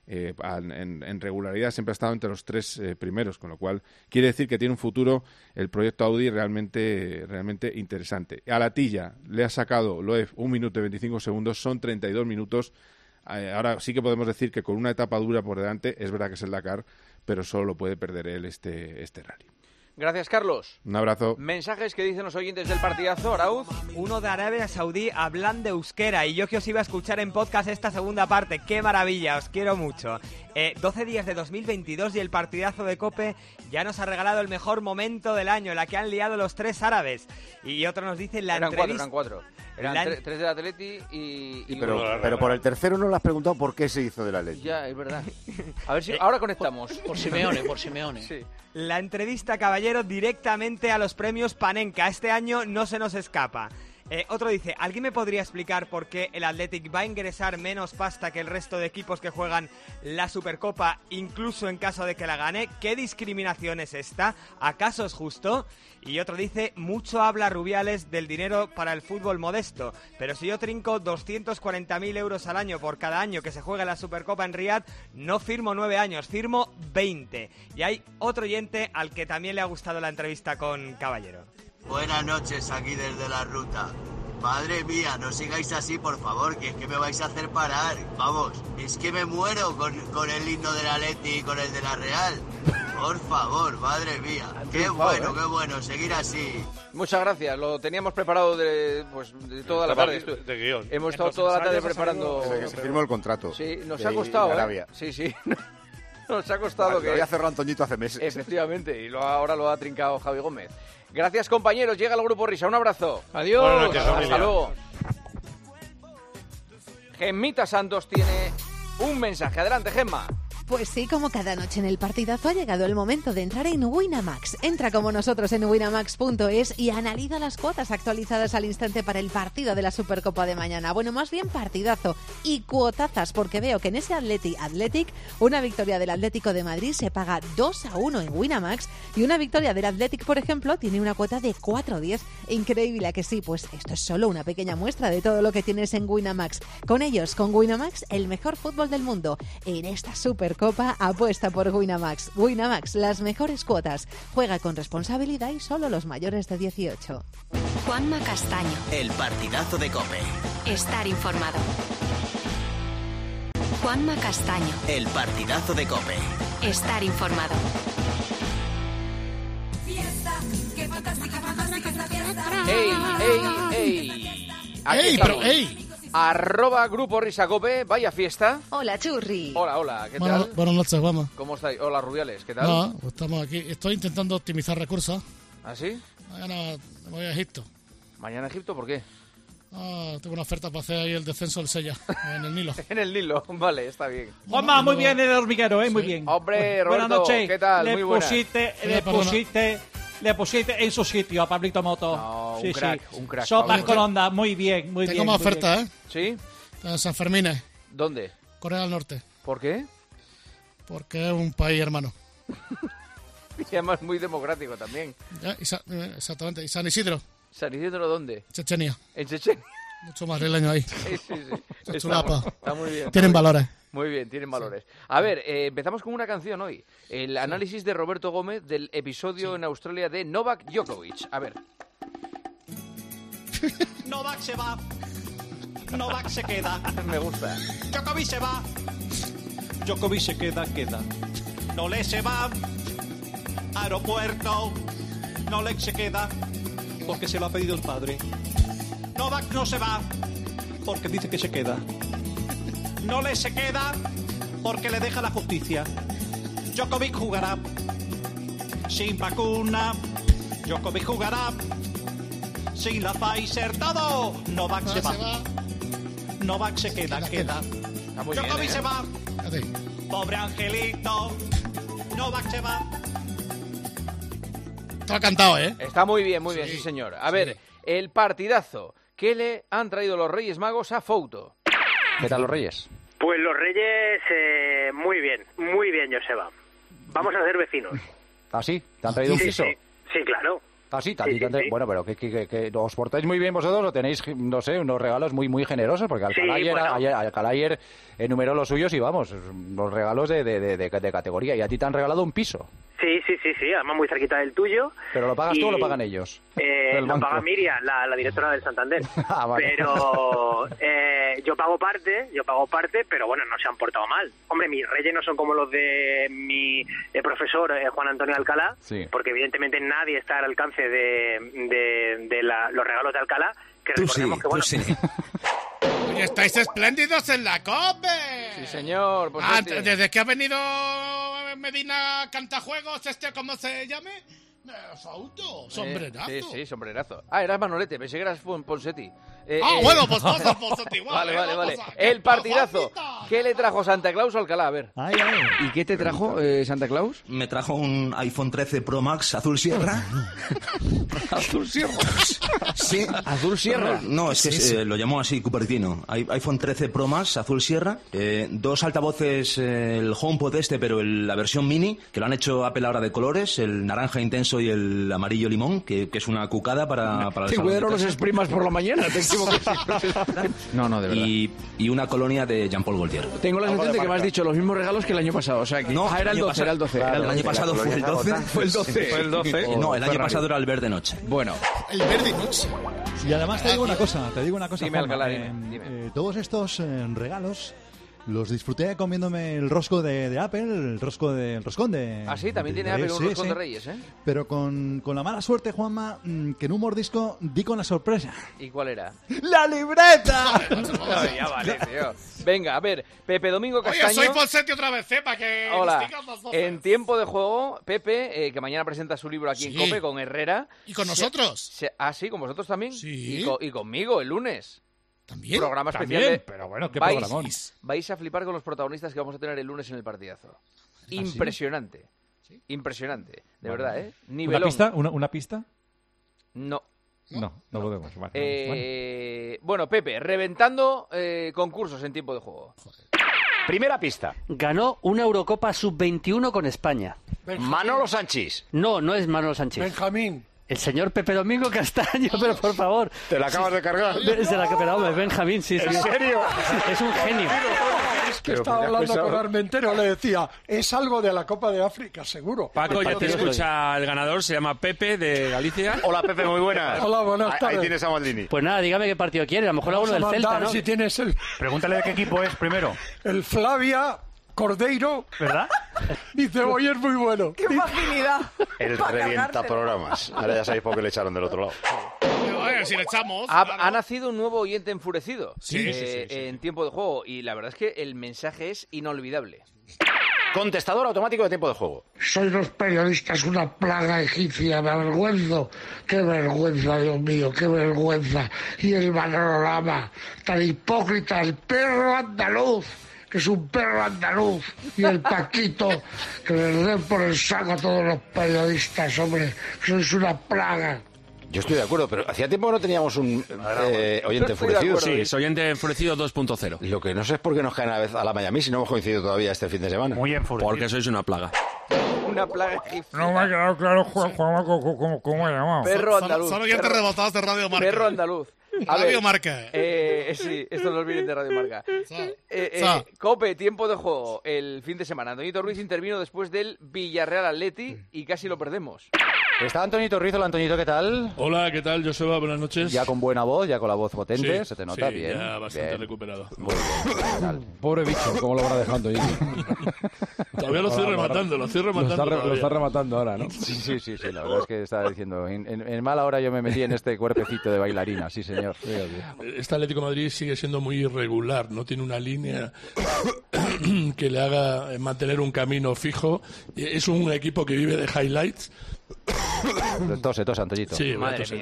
en regularidad siempre ha estado entre los 3 primeros, con lo cual quiere decir que tiene un futuro el proyecto Audi realmente interesante. A Latilla le ha sacado Loeb 1 minuto y 25 segundos, son 32 minutos. Ahora sí que podemos decir que con una etapa dura por delante, es verdad que es el Dakar, pero solo lo puede perder él este rally. Gracias, Carlos. Un abrazo. Mensajes que dicen los oyentes del partidazo, Arauz. Uno de Arabia Saudí hablando de euskera y yo que os iba a escuchar en podcast esta segunda parte. ¡Qué maravilla! Os quiero mucho. 12 días de 2022 y el partidazo de COPE ya nos ha regalado el mejor momento del año, la que han liado los 3 árabes. Y otro nos dice la entrevista... Eran cuatro. Eran 3 del Atleti y pero por el tercero no le has preguntado por qué se hizo del Atleti. Ya, es verdad. A ver si ahora conectamos. Por Simeone. Sí. La entrevista, caballero, directamente a los premios Panenka. Este año no se nos escapa. Otro dice, ¿alguien me podría explicar por qué el Athletic va a ingresar menos pasta que el resto de equipos que juegan la Supercopa, incluso en caso de que la gane? ¿Qué discriminación es esta? ¿Acaso es justo? Y otro dice, mucho habla Rubiales del dinero para el fútbol modesto, pero si yo trinco 240.000 euros al año por cada año que se juega la Supercopa en Riad, no firmo 9 años, firmo 20. Y hay otro oyente al que también le ha gustado la entrevista con Caballero. Buenas noches, aquí desde la ruta. Madre mía, no sigáis así, por favor, que es que me vais a hacer parar. Vamos, es que me muero con el himno de la Atleti y con el de la Real. Por favor, madre mía. Qué bueno, seguir así. Muchas gracias, lo teníamos preparado de toda la tarde. De guión. Hemos estado toda la tarde preparando... Desde que se firmó el contrato. Sí, nos ha costado, Arabia. Sí. Nos ha costado que... Lo había cerrado Antoñito hace meses. Efectivamente, y ahora lo ha trincado Javi Gómez. Gracias, compañeros. Llega el Grupo Risa. Un abrazo. Adiós. Buenas noches, Hasta luego. Gemmita Santos tiene un mensaje. Adelante, Gemma. Pues sí, como cada noche en el partidazo ha llegado el momento de entrar en Winamax. Entra como nosotros en winamax.es y analiza las cuotas actualizadas al instante para el partido de la Supercopa de mañana. Bueno, más bien partidazo y cuotazas, porque veo que en ese Athletic, una victoria del Atlético de Madrid se paga 2-1 en Winamax y una victoria del Athletic, por ejemplo, tiene una cuota de 4-10. Increíble, ¿a que sí? Pues esto es solo una pequeña muestra de todo lo que tienes en Winamax. Con ellos, con Winamax, el mejor fútbol del mundo. En esta Supercopa, apuesta por Winamax. Winamax, las mejores cuotas. Juega con responsabilidad y solo los mayores de 18. Juanma Castaño. El partidazo de COPE. Estar informado. Juanma Castaño. El partidazo de COPE. Estar informado. ¡Ey! ¡Ey! ¡Arroba Grupo Risa COPE! Vaya fiesta. Hola, Churri. Hola, ¿qué tal? Buenas noches, vamos. ¿Cómo estáis? Hola, Rubiales, ¿qué tal? No, pues estamos aquí. Estoy intentando optimizar recursos. ¿Ah, sí? Mañana me voy a Egipto. ¿Mañana a Egipto? ¿Por qué? Tengo una oferta para hacer ahí el descenso del Sella, en el Nilo. En el Nilo, vale, está bien. Juanma, muy bien el hormiguero, muy bien. Hombre, Roberto, buenas noches. ¿qué tal? Le Muy buenas. Le pusiste en su sitio a Pablito Moto. No, sí, un crack. Sopas con onda, muy bien, muy bien. Tengo más oferta, bien. ¿Sí? En San Fermín. ¿Dónde? Corea del Norte. ¿Por qué? Porque es un país hermano. Y además muy democrático también. Exactamente. ¿Y San Isidro? ¿San Isidro dónde? Chechenia. En Chechenia. Mucho madrileño ahí. Sí. Está muy bien. Tienen valores. Muy bien, tienen valores. A ver, empezamos con una canción hoy. El análisis de Roberto Gómez del episodio en Australia de Novak Djokovic. A ver. Novak se va. Novak se queda. Me gusta. Djokovic se va. Djokovic se queda. Nole se va. Aeropuerto. Nole se queda. Porque se lo ha pedido el padre. Novak no se va. Porque dice que se queda. Nole se queda. Porque le deja la justicia. Djokovic jugará. Sin vacuna. Djokovic jugará. Sin la Pfizer. Todo. Novak se va. Novak se queda. Djokovic se va. Pobre Angelito. Novak se va. Está cantado, ¿eh? Está muy bien, sí señor. A ver, el partidazo. ¿Qué le han traído los Reyes Magos a Fouto? ¿Qué tal los Reyes? Pues los Reyes, muy bien, Joseba. Vamos a ser vecinos. ¿Ah, sí? ¿Te han traído un piso? Sí, claro. Así, Sí. Bueno, pero que os portáis muy bien vosotros, o tenéis, no sé, unos regalos muy generosos, porque Alcalá ayer enumeró los suyos y vamos, los regalos de categoría. Y a ti te han regalado un piso. Sí, además muy cerquita del tuyo. ¿Pero lo pagas tú o lo pagan ellos? Lo paga Miriam, la directora del Santander. Vale. Pero yo pago parte, pero bueno, no se han portado mal. Hombre, mis reyes no son como los de mi profesor Juan Antonio Alcalá, porque evidentemente nadie está al alcance de los regalos de Alcalá, que recordemos que bueno... Oye, estáis espléndidos en la COPE. Sí, señor. Pues desde que ha venido Medina Cantajuegos, ¿cómo se llame? Fauto, sombrerazo. Sí, sombrerazo. Eras Manolete, pensé que eras Ponseti. Bueno, pues todos son Ponseti igual. Vale. El partidazo. ¿Qué le trajo Santa Claus a Alcalá? A ver. ¿Y qué te trajo Santa Claus? Me trajo un iPhone 13 Pro Max azul sierra. ¿Azul sierra? Sí. ¿Azul sierra? No, es que lo llamó así, Cupertino. iPhone 13 Pro Max azul sierra. 2 altavoces, el HomePod pero la versión mini, que lo han hecho Apple ahora de colores, el naranja intenso y el amarillo limón, que es una cucada para el salón. Cuidado, los exprimas por la mañana. No, de verdad. Y una colonia de Jean-Paul Gaultier. Tengo la sensación de que me has dicho los mismos regalos que el año pasado. O sea, que... No, era el 12. Claro, el año pasado fue el 12. Fue el 12. No, el año pasado era el verde noche. Bueno. El verde noche. Y además te digo una cosa. Dime, Alcalá, dime. Todos estos regalos los disfruté comiéndome el rosco de Apple, el roscón de... Ah, sí, también tiene Apple un roscón de Reyes, ¿eh? Pero con la mala suerte, Juanma, que en un mordisco di con la sorpresa. ¿Y cuál era? ¡La libreta! Ya vale, tío. Venga, a ver, Pepe Domingo Castaño... Oye, soy Ponseti otra vez, para que... Hola. En tiempo de juego, Pepe, que mañana presenta su libro aquí en COPE con Herrera. ¿Y con nosotros? Sí, con vosotros también. Sí. Y conmigo, el lunes. ¿También? Programa especial. ¿También? Pero bueno, ¿qué programón? Vais a flipar con los protagonistas que vamos a tener el lunes en el partidazo. Impresionante. ¿Sí? Impresionante. De verdad, ¿eh? Nivelón. ¿Una pista? ¿Una pista? No. No podemos. Vale. Bueno, Pepe, reventando concursos en tiempo de juego. Primera pista. Ganó una Eurocopa Sub-21 con España. Manolo Sanchís. No es Manolo Sanchís. Benjamín. El señor Pepe Domingo Castaño, pero por favor. ¿Te la acabas de cargar? Pero hombre, Benjamín, sí. ¿En serio? Es un genio. Es que estaba hablando con Armentero, le decía, es algo de la Copa de África, seguro. Paco, ya te escucha el ganador, se llama Pepe, de Galicia. Hola, Pepe, muy buenas. Hola, buenas tardes. Ahí tienes a Maldini. Pues nada, dígame qué partido quiere, a lo mejor alguno del Celta, ¿no? Si tienes el... Pregúntale de qué equipo es primero. El Flavia... Cordeiro, ¿verdad? Dice, hoy es muy bueno. ¡Qué facilidad! El revienta programas. Ahora ya sabéis por qué le echaron del otro lado. Si le echamos... Ha nacido un nuevo oyente enfurecido sí. En tiempo de juego. Y la verdad es que el mensaje es inolvidable. Contestador automático de tiempo de juego. Soy los periodistas una plaga egipcia, me avergüenzo. Qué vergüenza, Dios mío, qué vergüenza. Y el panorama tan hipócrita, el perro andaluz, que es un perro andaluz, y el Paquito, que les den por el saco a todos los periodistas, hombre, que sois una plaga. Yo estoy de acuerdo, pero hacía tiempo que no teníamos un oyente enfurecido. Sí, soy oyente enfurecido 2.0. Lo que no sé es por qué nos caen a vez a la Miami si no hemos coincidido todavía este fin de semana. Muy enfurecido. Porque sois una plaga. Una plaga egipcia. No me ha quedado claro, Juanma, cómo ha llamado. Perro andaluz. Solo oyentes rebotados de Radio Marca. Perro andaluz. Radio Marca. Sí, estos nos vienen de Radio Marca. Cope, tiempo de juego. El fin de semana. Antoñito Ruiz intervino después del Villarreal Atleti y casi lo perdemos. Está Antoñito Ruiz. Hola, Antoñito, ¿qué tal? Hola, ¿qué tal, Joseba? Buenas noches. Ya con buena voz, ya con la voz potente, se te nota bien. Ya bastante recuperado. Muy bien. Pobre bicho, ¿cómo lo habrá dejado Antoñito? Todavía lo estoy rematando. Lo está rematando ahora, ¿no? Sí, la verdad es que estaba diciendo, en mala hora yo me metí en este cuerpecito de bailarina, sí señor. Este Atlético de Madrid sigue siendo muy irregular, no tiene una línea que le haga mantener un camino fijo. Es un equipo que vive de highlights. Tose, Antoñito. Sí, madre mía.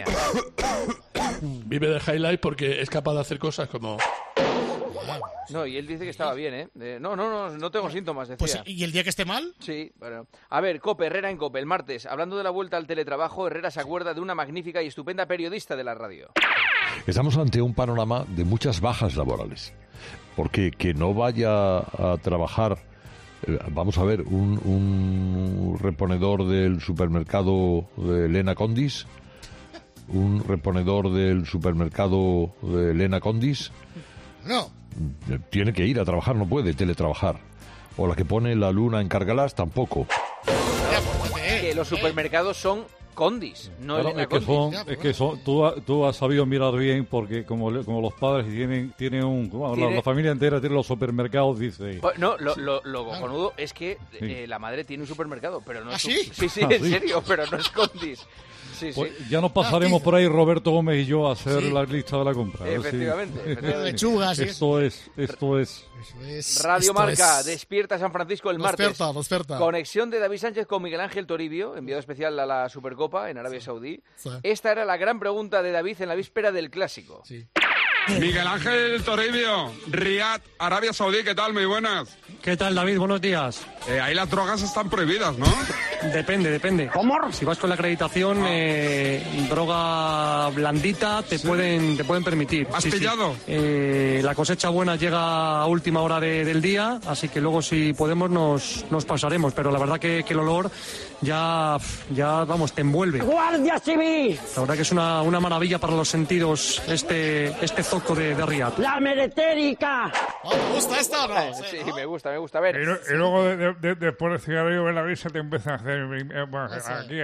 Vive de highlights porque es capaz de hacer cosas como... No, y él dice que estaba bien, ¿eh? No tengo síntomas, decía. Pues, ¿y el día que esté mal? Sí, bueno. A ver, Cope, Herrera en Cope, el martes. Hablando de la vuelta al teletrabajo, Herrera se acuerda de una magnífica y estupenda periodista de la radio. Estamos ante un panorama de muchas bajas laborales. Porque que no vaya a trabajar Vamos a ver, un reponedor del supermercado de Elena Condis, un reponedor del supermercado de Elena Condis, no, tiene que ir a trabajar, no puede teletrabajar. O la que pone la luna en Cargalás, tampoco. Que los supermercados son Condis, no claro, Elena es que son, tú has sabido mirar bien, porque como los padres tienen la familia entera tiene los supermercados, dice. No, lo cojonudo es que la madre tiene un supermercado, pero no es sí? Sí, en serio, pero no es Condis. Sí, pues ya nos pasaremos por ahí Roberto Gómez y yo a hacer la lista de la compra. Efectivamente. Lechugas. Esto es. Radio Marca, despierta San Francisco el martes. Despierta. Conexión de David Sánchez con Miguel Ángel Toribio, enviado especial a la Supercopa en Arabia Saudí. Sí. Esta era la gran pregunta de David en la víspera del Clásico. Sí. Miguel Ángel Toribio, Riad, Arabia Saudí, ¿qué tal? Muy buenas. ¿Qué tal, David? Buenos días. Ahí las drogas están prohibidas, ¿no? Depende. ¿Cómo? Si vas con la acreditación, droga blandita te pueden permitir. ¿Has pillado? Sí. La cosecha buena llega a última hora del día, así que luego si podemos nos pasaremos, pero la verdad que el olor ya vamos, te envuelve. ¡Guardia Civil! La verdad que es una maravilla para los sentidos este zoco de Riad. ¡La meretérica! ¿Te gusta esto? No? Sí, me gusta. A ver. Y luego después del cigarrillo en la visa te empiezan a hacer aquí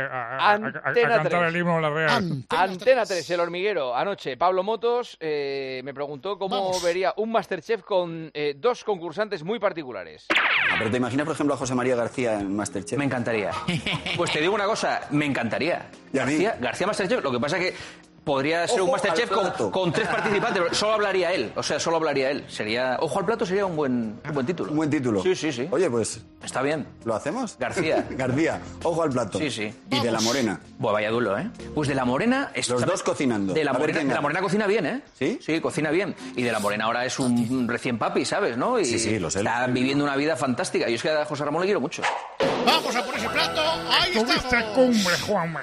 a cantar el himno de la Real. Antena 3, El Hormiguero. Anoche, Pablo Motos me preguntó cómo vería un Masterchef con dos concursantes muy particulares. Pero te imaginas, por ejemplo, a José María García en Masterchef. Me encantaría. Pues te digo una cosa, me encantaría. García Masterchef, lo que pasa es que podría ser un Masterchef con tres participantes, pero solo hablaría él. Sería, Ojo al plato sería un buen título. Un buen título. Sí. Oye, pues... Está bien. ¿Lo hacemos? García, Ojo al plato. Sí. Y de la Morena. Pues vaya duelo, ¿eh? Pues de la Morena... Los dos cocinando. De la Morena cocina bien, ¿eh? ¿Sí? Sí, cocina bien. Y de la Morena ahora es un recién papi, ¿sabes? ¿No? Y sí, lo sé. Está viviendo una vida fantástica. Yo es que a José Ramón le quiero mucho. Vamos a por ese plato. Ahí estamos. Cumbre, Juanma.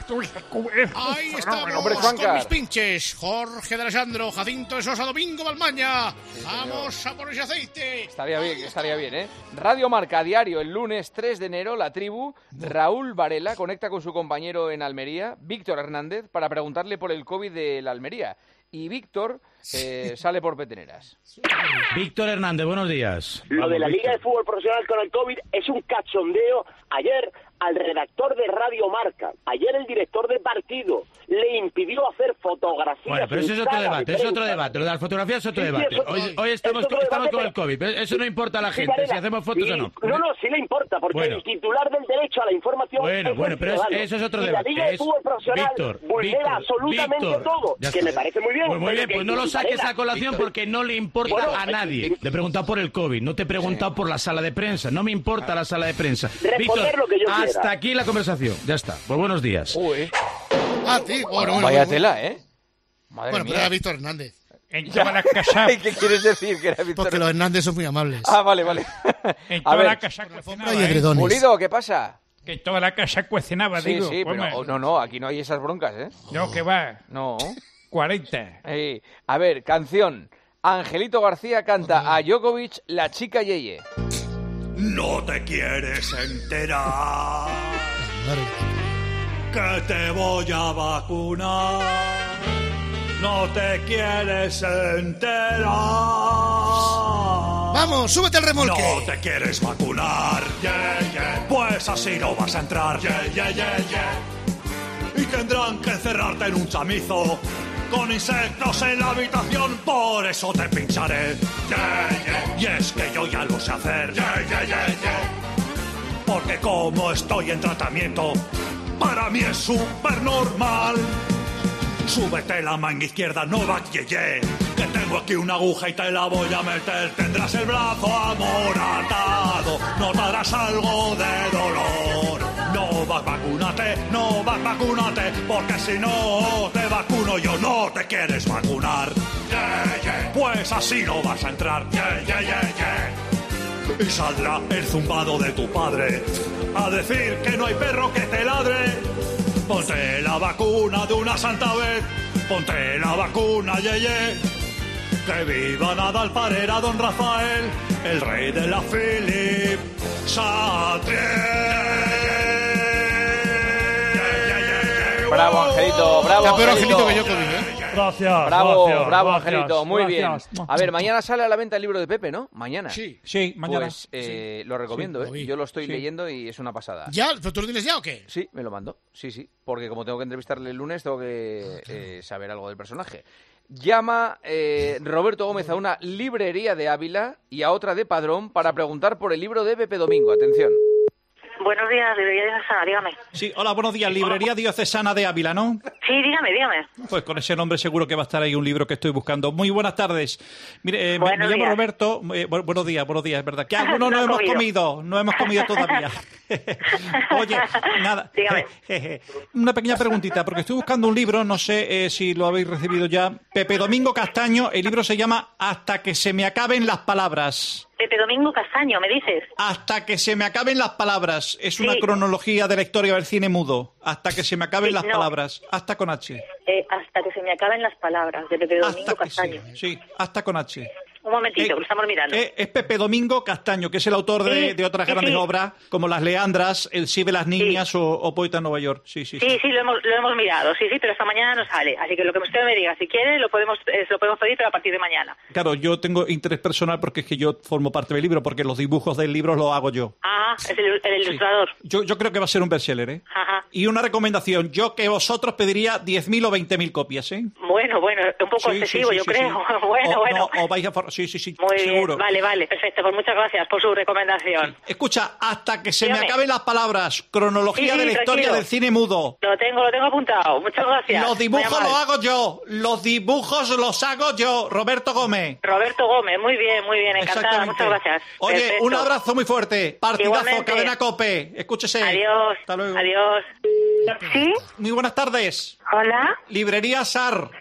Ahí estamos con mis pinches. Jorge de Alessandro, Jacinto de Sosa, Domingo Balmaña. Vamos a por ese aceite. Estaría bien, ¿eh? Radio Marca, diario, el lunes 3 de enero, La Tribu. Raúl Varela conecta con su compañero en Almería, Víctor Hernández, para preguntarle por el COVID de la Almería. Y Víctor sale por peteneras. Víctor Hernández, buenos días. Lo de la Liga de Fútbol Profesional con el COVID es un cachondeo. Ayer, al redactor de Radio Marca, el director del partido le impidió hacer fotografías. Bueno, pero eso es otro debate, Lo de las fotografías es otro debate. Hoy estamos con el COVID. Eso no importa a la gente, si hacemos fotos o no. No, sí le importa, porque el titular del derecho a la información Bueno, pero eso es otro debate. La Liga de Fútbol Profesional vulnera absolutamente todo, que me parece muy bien. Pues muy bien, pues no lo saques a colación porque no le importa a nadie. Te he preguntado por el COVID, no te he preguntado por la sala de prensa. No me importa la sala de prensa. Responder lo que yo quiera. Hasta aquí la conversación. Ya está. Pues buenos días. Vaya tela, ¿eh? Madre mía. Pero era Víctor Hernández. En todas las casas. ¿Qué quieres decir que era Víctor? Porque los Hernández son muy amables. Vale. En toda la casa cocinaba. Pulido, ¿qué pasa? Que en toda la casa cocinaba, digo. Sí, pero no, aquí no hay esas broncas, ¿eh? No, que va. No. 40. A ver, canción. Angelito García canta a Djokovic, La chica Yeye. No te quieres enterar que te voy a vacunar. No te quieres enterar. Vamos, súbete al remolque. No te quieres vacunar. Pues así no vas a entrar. Y tendrán que encerrarte en un chamizo con insectos en la habitación, por eso te pincharé. Y es que yo ya lo sé hacer. Porque como estoy en tratamiento, para mí es súper normal. Súbete la manga izquierda, Novak Yeye, que tengo aquí una aguja y te la voy a meter. Tendrás el brazo amoratado, notarás algo de dolor. Novak, vacúnate, porque si no te vacuno yo. No te quieres vacunar, pues así no vas a entrar. Y saldrá el zumbado de tu padre a decir que no hay perro que te ladre. Ponte la vacuna de una santa vez, ponte la vacuna, Yeye. Que viva Nadal, Parera, Don Rafael, el rey de la Philip. Bravo, Angelito, bravo. Está peor Angelito que yo COVID, ¿eh? Gracias. Bravo, gracias, bravo, gracias, Angelito, muy gracias. bien. A ver, mañana sale a la venta el libro de Pepe, ¿no? Mañana. Sí. Sí, mañana. Pues lo recomiendo, Sí, lo vi. Yo lo estoy leyendo y es una pasada. ¿Ya? ¿Pero tú lo tienes ya o qué? Sí, me lo mando. Sí. Porque como tengo que entrevistarle el lunes, tengo que saber algo del personaje. Llama Roberto Gómez a una librería de Ávila y a otra de Padrón para preguntar por el libro de Pepe Domingo. Atención. Buenos días, librería diocesana, dígame. Sí, hola, buenos días, librería diocesana de Ávila, ¿no? Sí, dígame. Pues con ese nombre seguro que va a estar ahí un libro que estoy buscando. Muy buenas tardes. Mire, me llamo Roberto. Buenos días, es verdad. Que algunos no hemos comido todavía. Oye, nada. Dígame. Una pequeña preguntita, porque estoy buscando un libro, no sé si lo habéis recibido ya. Pepe Domingo Castaño, el libro se llama Hasta que se me acaben las palabras. Pepe Domingo Castaño, ¿me dices? Hasta que se me acaben las palabras. Es una cronología de la historia del cine mudo. Hasta que se me acaben las palabras. Hasta con H. Hasta que se me acaben las palabras, de Pepe Domingo Castaño. Sí, hasta con H. Un momentito, que lo estamos mirando. Es Pepe Domingo Castaño, que es el autor de otras grandes obras, como Las Leandras, El sí de las niñas o Poeta en Nueva York. Sí, lo hemos mirado, pero esta mañana no sale. Así que lo que usted me diga, si quiere, lo podemos pedir, pero a partir de mañana. Claro, yo tengo interés personal porque es que yo formo parte del libro, porque los dibujos del libro los hago yo. Ah, es el ilustrador. Yo creo que va a ser un bestseller, ¿eh? Ajá. Y una recomendación, yo que vosotros pediría 10.000 o 20.000 copias, ¿eh? Bueno, un poco excesivo, yo creo. Bueno. O vais a... Sí, muy seguro. Bien, vale, perfecto. Pues muchas gracias por su recomendación. Escucha, hasta que se me acaben las palabras, cronología de la historia del cine mudo. Lo tengo apuntado. Muchas gracias. Los dibujos los hago yo. Los dibujos los hago yo. Roberto Gómez, muy bien, encantada. Muchas gracias. Oye, perfecto. Un abrazo muy fuerte. Partidazo, Igualmente. Cadena COPE. Escúchese. Adiós. Hasta luego. Adiós. ¿Sí? Muy buenas tardes. Hola. Librería SAR.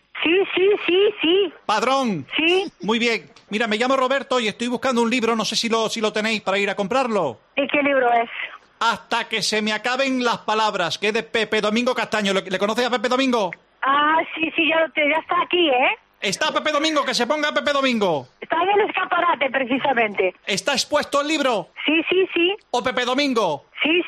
Sí. Padrón. Sí. Muy bien. Mira, me llamo Roberto y estoy buscando un libro, no sé si lo tenéis para ir a comprarlo. ¿Y qué libro es? Hasta que se me acaben las palabras, que es de Pepe Domingo Castaño. ¿Le conoces a Pepe Domingo? Ah, sí, ya está aquí, ¿eh? Está Pepe Domingo, que se ponga Pepe Domingo. Está en el escaparate, precisamente. ¿Está expuesto el libro? Sí. ¿O Pepe Domingo? Sí.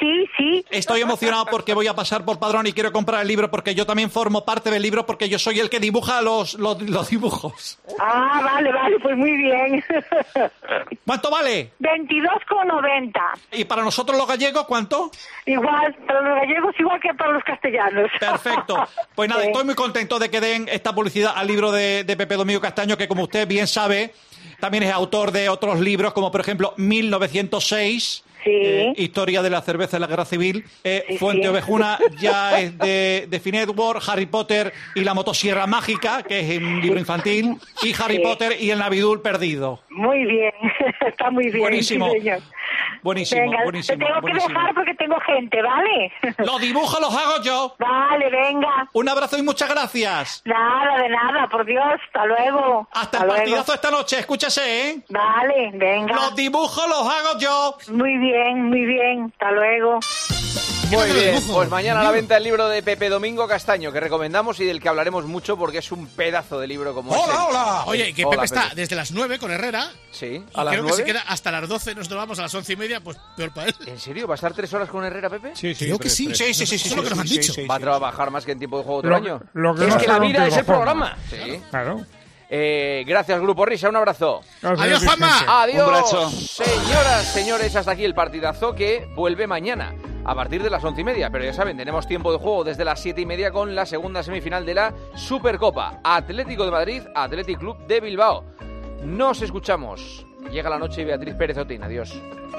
Estoy emocionado porque voy a pasar por Padrón y quiero comprar el libro porque yo también formo parte del libro porque yo soy el que dibuja los dibujos. Ah, vale, pues muy bien. ¿Cuánto vale? 22,90. ¿Y para nosotros los gallegos cuánto? Igual, para los gallegos igual que para los castellanos. Perfecto. Pues nada, estoy muy contento de que den esta publicidad al libro de Pepe Domingo Castaño, que como usted bien sabe, también es autor de otros libros, como por ejemplo 1906... Historia de la cerveza en la guerra civil. Fuente Ovejuna ya es de Fine Edward, Harry Potter y la motosierra mágica, que es un libro infantil, y Harry Potter y el Navidul perdido. Muy bien, está muy bien. Buenísimo. Sí, señor. Buenísimo. Te tengo que dejar porque tengo gente, ¿vale? Los dibujos los hago yo. Vale, venga. Un abrazo y muchas gracias. Nada, de nada, por Dios. Hasta luego. Hasta el partidazo esta noche, escúchese, ¿eh? Vale, venga. Los dibujos los hago yo. Muy bien. Hasta luego. Muy bien, pues mañana a la venta el libro de Pepe Domingo Castaño, que recomendamos y del que hablaremos mucho porque es un pedazo de libro como este. ¡Hola! Oye, que Pepe está desde las 9 con Herrera. Sí, a las 9. Que se queda hasta las 12, nos vamos a las 11:30, pues peor para él. ¿En serio? ¿Va a estar 3 horas con Herrera, Pepe? Sí. Creo que sí. Sí. Eso es lo que nos han dicho. ¿Va a trabajar más que en tiempo de juego otro año? Es que la vida es el programa. Sí. Claro. Gracias, Grupo Risa, un abrazo. Adiós, Juanma. Adiós. Un abrazo. Señoras, señores, hasta aquí el partidazo que vuelve mañana a partir de las 11:30. Pero ya saben, tenemos tiempo de juego desde las 7:30 con la segunda semifinal de la Supercopa. Atlético de Madrid, Athletic Club de Bilbao. Nos escuchamos. Llega la noche y Beatriz Pérez Otín. Adiós.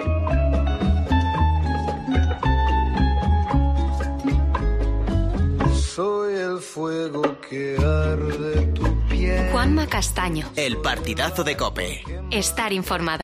Soy el fuego que arde tu piel. Juanma Castaño. El partidazo de COPE. Estar informado.